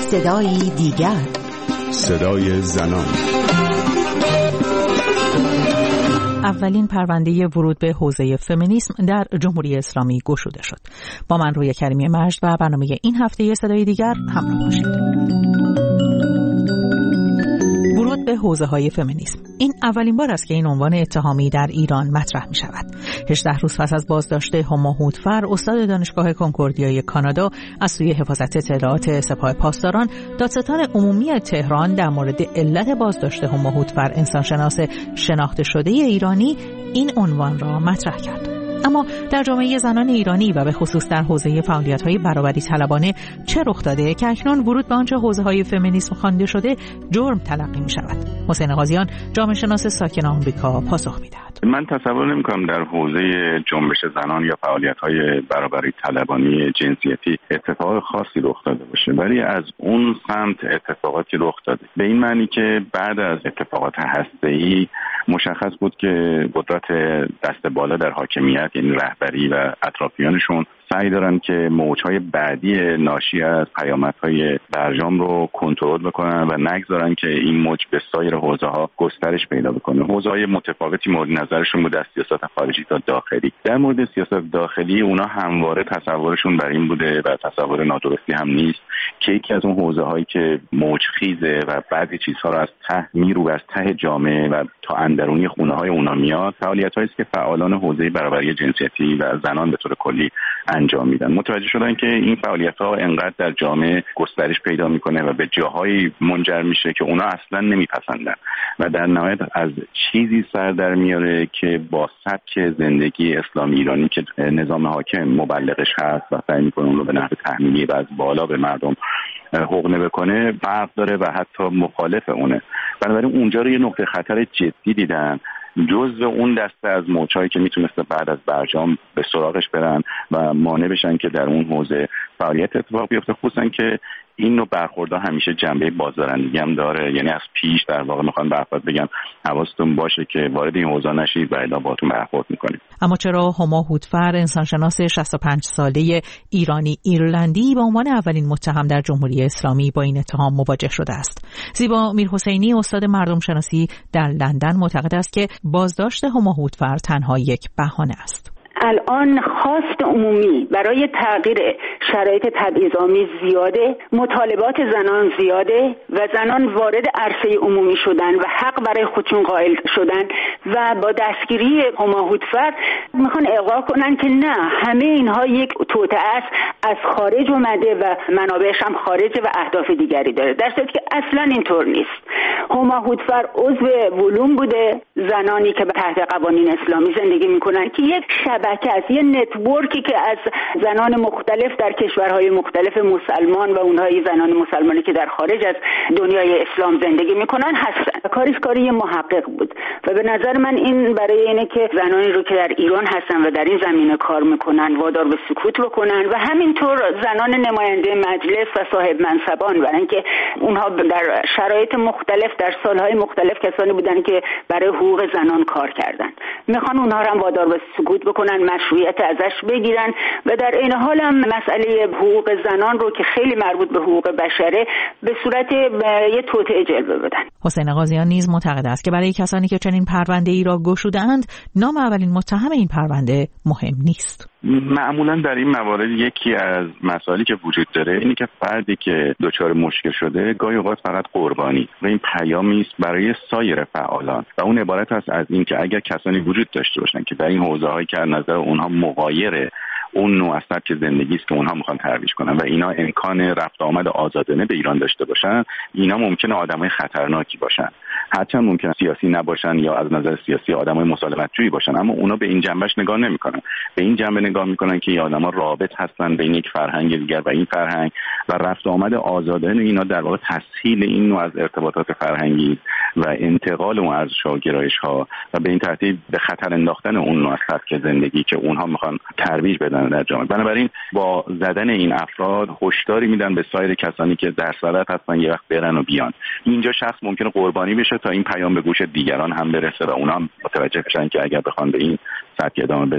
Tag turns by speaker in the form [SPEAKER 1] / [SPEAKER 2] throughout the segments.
[SPEAKER 1] صدای دیگر،
[SPEAKER 2] صدای زنان.
[SPEAKER 3] اولین پرونده ورود به حوزه فمینیسم در جمهوری اسلامی گشوده شد. با من رویا کریمی مجد و برنامه این هفته صدای دیگر همراه باشید. ورود به حوزه‌های فمینیسم. این اولین بار است که این عنوان اتهامی در ایران مطرح می شود. 18 روز پس از بازداشت هما هودفر، استاد دانشگاه کنکوردیای کانادا، از سوی حفاظت اطلاعات سپاه پاسداران، دادستان عمومی تهران در مورد علت بازداشت هما هودفر، انسانشناس شناخته شده ایرانی، این عنوان را مطرح کرد. اما در جامعه زنان ایرانی و به خصوص در حوزه فعالیت‌های برابری طلبانه چه رخ داده که اکنون ورود به آنچه حوزه‌های فمینیسم خوانده شده جرم تلقی می‌شود؟ حسین قاضیان، جامعه شناس ساکن آمریکا، پاسخ می‌دهد.
[SPEAKER 4] من تصور نمی‌کنم در حوزه جنبش زنان یا فعالیت‌های برابری طلبانی جنسیتی اتفاق خاصی رخ داده باشه، ولی از اون سمت اتفاقاتی رخ داده. به این معنی که بعد از اتفاقات هسته‌ای مشخص بود که قدرت دست بالا در حاکمیت، یعنی رهبری و اطرافیانشون، سعی دارن که موجهای بعدی ناشی از پیامدهای برجام رو کنترل بکنن و نگذارن که این موج به سایر حوزه‌ها گسترش پیدا بکنه. حوزه‌های متفاوتی مورد نظرشون بوده، از سیاست خارجی تا داخلی. در مورد سیاست داخلی اونا همواره تصورشون بر این بوده و تصور نادرستی هم نیست که یکی از اون حوزه‌هایی که موجخیزه و بعضی چیزها رو از ته میرو از ته جامعه و تا اندرونی خونه‌های اونا میاد، فعالیت‌هایی است که فعالان حوزه برابری جنسیتی و زنان به طور کلی انجام میدن. متوجه شدن که این فعالیت‌ها انقدر در جامعه گسترش پیدا میکنه و به جاهایی منجر میشه که اونا اصلا نمیپسندن و در نهایت از چیزی سر در میاره که با سبک زندگی اسلامی ایرانی که نظام حاکم مبلغش هست و سعی میکنه اون رو به نحو تحمیلی و از بالا به مردم حقنه بکنه فرق داره و حتی مخالف اونه. بنابراین اونجا رو یه نقطه خطر جدی دیدن، جزء اون دسته از موجهایی که میتونسته بعد از برجام به سراغش برن و مانع بشن که در اون حوزه فعالیت اتفاق بیفته، خصوصا که این نوع برخوردها همیشه جنبه بازدارندگی هم داره. یعنی از پیش در واقع میخوان برخورد بگن حواستون باشه که وارد این حوزه نشید و الا باهاتون برخورد میکنیم.
[SPEAKER 3] اما چرا هما هودفر، انسانشناس 65 ساله ایرانی ایرلندی، به عنوان اولین متهم در جمهوری اسلامی با این اتهام مواجه شده است؟ زیبا میرحسینی، استاد مردم شناسی در لندن، معتقد است که بازداشت هما هودفر تنها یک بهانه است.
[SPEAKER 5] الان خواست عمومی برای تغییر شرایط تبعیض‌آمیز زیاده، مطالبات زنان زیاده و زنان وارد عرصه عمومی شدن و حق برای خودشون قائل شدن و با دستگیری هما هودفر میخوان القا کنن که نه، همه اینها یک توطئه است، از خارج اومده و منابعش هم خارجه و اهداف دیگری داره، در صورتی که اصلا اینطور نیست. هما هودفر عضو ولوم بوده، زنانی که تحت قوانین اسلامی زندگی میکنن که یک شبکه است، یه نتورکی که از زنان مختلف در کشورهای مختلف مسلمان و اونهای زنان مسلمانی که در خارج از دنیای اسلام زندگی میکنن هستن. کاریش کاری محقق بود و به نظر من این برای اینه که زنانی رو که در ایران هستن و در این زمینه کار میکنن وادار به سکوت بکنن و همینطور زنان نماینده مجلس و صاحب منصبان، برای اینکه اونها در شرایط مختلف در سالهای مختلف کسانی بودن که برای حقوق زنان کار کردن، میخوان اونها رو هم وادار به سکوت بکنن، مشروعیت ازش بگیرن و در این حال هم مسئله حقوق زنان رو که خیلی مربوط به حقوق بشره به صورت یه توطئه جلوه بدن.
[SPEAKER 3] حسین قاضیان نیز معتقد است که برای کسانی که چنین پرونده‌ای را گشوده‌اند، نام اولین متهم این پرونده مهم نیست.
[SPEAKER 4] معمولا در این موارد یکی از مسائلی که وجود داره اینه که فردی که دچار مشکل شده گاهی اوقات فقط قربانی و این پیامی است برای سایر فعالان و اون عبارت است از این که اگر کسانی وجود داشته باشن که در این حوزه‌هایی که از نظر اونها مغایر اون نوع از سبک زندگی است که اونها میخوان ترویج کنن و اینا امکان رفت آمد آزادانه به ایران داشته باشن، اینا ممکنه آدمای خطرناکی باشن، هرچند ممکنه سیاسی نباشن یا از نظر سیاسی آدمای مسالمت‌جویی باشن، اما اونا به این جنبش نگاه نمیکنن. به این جنبه نگاه میکنن که این آدما رابط هستن بین یک فرهنگ دیگر و این فرهنگ و رفت آمد آزادانه اینا در واقع تسهیل این نوع از ارتباطات فرهنگی و انتقال اون ارزش‌ها و به این ترتیب به خطر انداختن اون نوع از سبک زندگی که اونها میخوان ترویج بدن در جامعه. بنابراین با زدن این افراد هشداری میدن به سایر کسانی که در صدد هستن یه وقت برن و بیان. اینجا شخص ممکنه قربانی بشه تا این پیام به گوش دیگران هم برسه و اونها هم متوجه بشن که اگر بخوان به این سبک ادامه بدن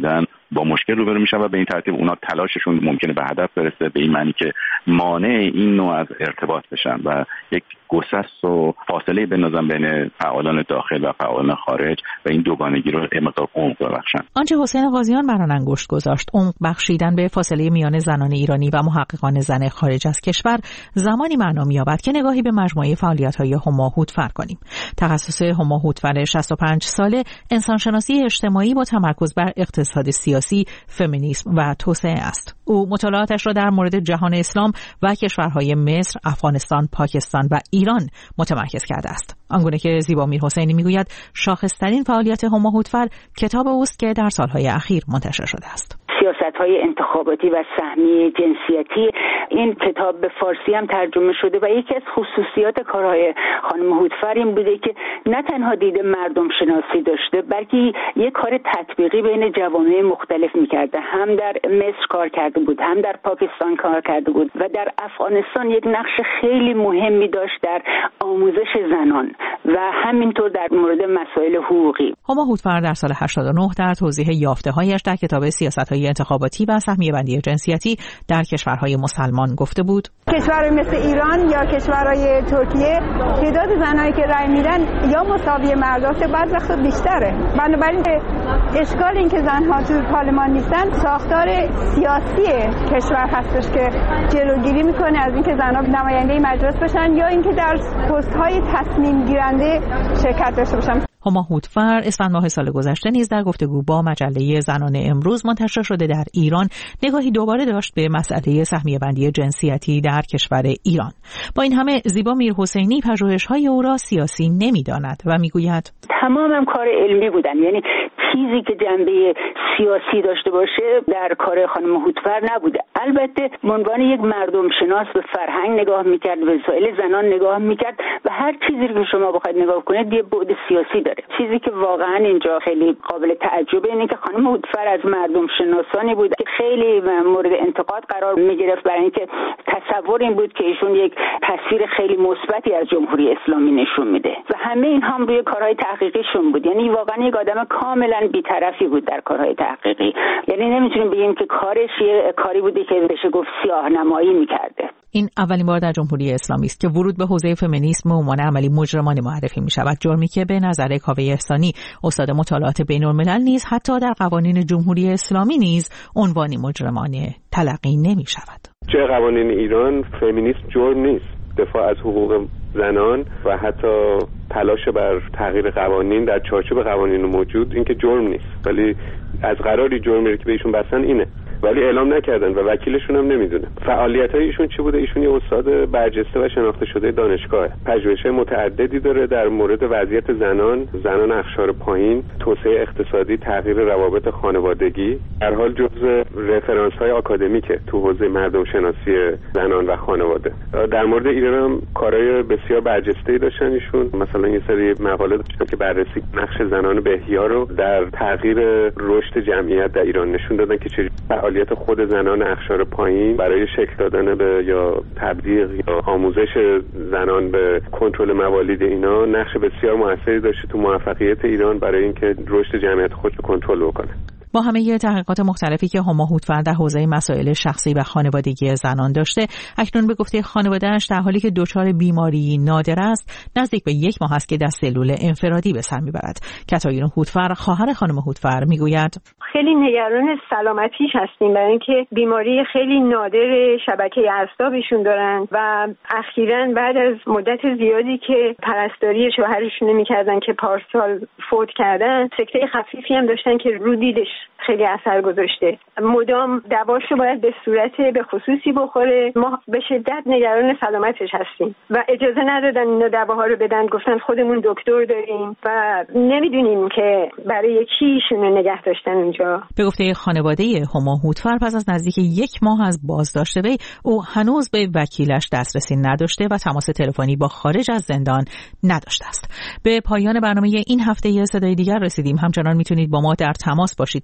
[SPEAKER 4] با مشکل روبرو میشن و به این ترتیب اونا تلاششون ممکنه به هدف برسه، به این معنی که مانع این نوع از ارتباط بشن و یک گسست و فاصله بندازن بین فعالان داخل و فعالان خارج و این دوگانگی رو مقدار عمق ببخشن.
[SPEAKER 3] آنچه حسین قاضیان بر آن انگشت گذاشت، عمق بخشیدن به فاصله میان زنان ایرانی و محققان زن خارج از کشور، زمانی معنا می‌یابد که نگاهی به مجموعه فعالیت‌های هما هودفر کنیم. تخصص هما هودفر 65 ساله انسانشناسی اجتماعی با تمرکز بر اقتصاد سیاسی، فمینیسم و توسعه است. او مطالعاتش را در مورد جهان اسلام و کشورهای مصر، افغانستان، پاکستان و ایران متمرکز کرده است. آنگونه که زیبا میرحسینی میگوید شاخص‌ترین فعالیت هما هودفر کتاب اوست که در سالهای اخیر منتشر شده است.
[SPEAKER 5] سیاست‌های انتخاباتی و سهمی جنسیتی. این کتاب به فارسی هم ترجمه شده و یکی از خصوصیات کارهای خانم هودفر این بوده که نه تنها دید مردم شناسی داشته، بلکه یک کار تطبیقی بین جوامع مختلف می‌کرده. هم در مصر کار کرده بود، هم در پاکستان کار کرده بود و در افغانستان یک نقش خیلی مهمی داشت در آموزش زنان و همینطور در مورد مسائل حقوقی.
[SPEAKER 3] هما هودفر در سال 89 در توضیح یافته‌هایش در کتاب سیاست‌های انتخاباتی و سهمیه‌بندی جنسیتی در کشورهای مسلمان گفته بود:
[SPEAKER 1] کشورهای مثل ایران یا کشورهای ترکیه تعداد زنایی که رأی میدن یا مساوی مرداست، بعضی وقتا بیشتره. بنابراین اشکال این که زنها تو پارلمان نیستن ساختار سیاسی کشور هستش که جلوگیری میکنه از اینکه زنها نماینده مجلس بشن یا اینکه در پست‌های تصمیم گیرنده شرکت داشته باشن.
[SPEAKER 3] هما هودفر اسفند ماه سال گذشته نیز در گفتگو با مجله زنان امروز منتشر شده در ایران نگاهی دوباره داشت به مسئله سهمیه‌بندی جنسیتی در کشور ایران. با این همه زیبا میرحسینی پژوهش‌های او را سیاسی نمی‌داند و میگوید
[SPEAKER 5] تمامم کار علمی بودن، یعنی چیزی که جنبه سیاسی داشته باشه در کار خانم هودفر نبوده. البته به عنوان یک مردم شناس به فرهنگ نگاه می‌کرد، به مسائل زنان نگاه می‌کرد و هر چیزی که شما بخواید نگاه کنید یه بعد سیاسی داره. چیزی که واقعا اینجا خیلی قابل تعجبه اینه که خانم هودفر از مردم شناسانی بود که خیلی مورد انتقاد قرار می‌گرفت، برای اینکه تصور این بود که ایشون یک تصویر خیلی مثبتی از جمهوری اسلامی نشون میده و همه این هم روی کارهای تحقیقیشون بود. یعنی واقعا یک آدم کاملا بی‌طرفی بود در کارهای تحقیقی. یعنی نمیتونیم بگیم که کارش یه کاری بوده که بشه گفت سیاه‌نمایی می‌کرده.
[SPEAKER 3] این اولین بار در جمهوری اسلامی است که ورود به حوزه فمینیسم به عنوان عملی مجرمانه معرفی می‌شود، جرمی که به نظر کاوه احسانی استاد مطالعات بین‌الملل نیز حتی در قوانین جمهوری اسلامی نیز عنوانی مجرمانه تلقی نمی‌شود.
[SPEAKER 6] چه قوانین ایران فمینیسم جرم نیست. دفاع از حقوق زنان و حتی تلاش بر تغییر قوانین در چارچوب قوانین موجود این که جرم نیست، ولی از قراری جرمی که بهشون بستن اینه، ولی اعلام نکردن و وکیلشون هم نمیدونه. فعالیت‌های ایشون چی بوده؟ ایشون یه استاد برجسته و شناخته شده دانشگاه، پژوهش‌های متعددی داره در مورد وضعیت زنان اقشار پایین، توسعه اقتصادی، تغییر روابط خانوادگی. در حال جزء رفرانس‌های آکادمیکه تو حوزه مردم شناسی زنان و خانواده. در مورد ایران هم کارهای بسیار برجسته‌ای داشتن ایشون. مثلا یه سری مقاله داشتن که بررسی نقش زنان بهیا رو در تغییر رشد جمعیت در ایران نشون دادن که چه فعالیت خود زنان اقشار پایین برای شکل دادن به یا تبلیغ یا آموزش زنان به کنترل موالید اینا نقش بسیار موثری داشته تو موفقیت ایران برای اینکه رشد جمعیت خود رو کنترل بکنه.
[SPEAKER 3] با همه تحقیقات مختلفی که هما هودفر در حوزه مسائل شخصی و خانوادگی زنان داشته، اکنون به گفته خانواده‌اش در حالی که دچار بیماری نادر است، نزدیک به 1 ماه است که در سلول انفرادی به سر میبرد. کاترین هودفر، خواهر خانم هودفر، میگوید
[SPEAKER 1] خیلی نگران سلامتیش هستیم، برای اینکه بیماری خیلی نادر شبکه اعصابشون دارن و اخیراً بعد از مدت زیادی که پرستاری شوهرشون نمی‌کردن که پارسال فوت کردن، سکته خفیفی هم داشتن که رو دیدش خیلی اثر گذاشته. مدام دواشو باید به صورت به خصوصی بخوره. ما به شدت نگران سلامتش هستیم و اجازه ندادن اینا دواها رو بدن، گفتن خودمون دکتر داریم و نمیدونیم که برای کی ایشونو نگه داشتن اونجا.
[SPEAKER 3] به گفته خانواده هما هودفر، پس از نزدیک 1 ماه از بازداشت وی، او هنوز به وکیلش دسترسی نداشته و تماس تلفنی با خارج از زندان نداشته است. به پایان برنامه این هفته صدای دیگر رسیدیم. همچنان میتونید با ما در تماس باشید.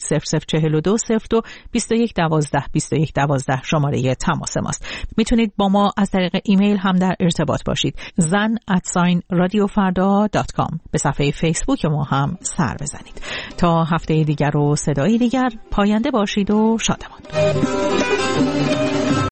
[SPEAKER 3] 0042 02 21 12 21 12 شماره تماس ماست. میتونید با ما از طریق ایمیل هم در ارتباط باشید. zan@radiofarda.com. به صفحه فیسبوک ما هم سر بزنید. تا هفته دیگر و صدای دیگر، پاینده باشید و شادمان.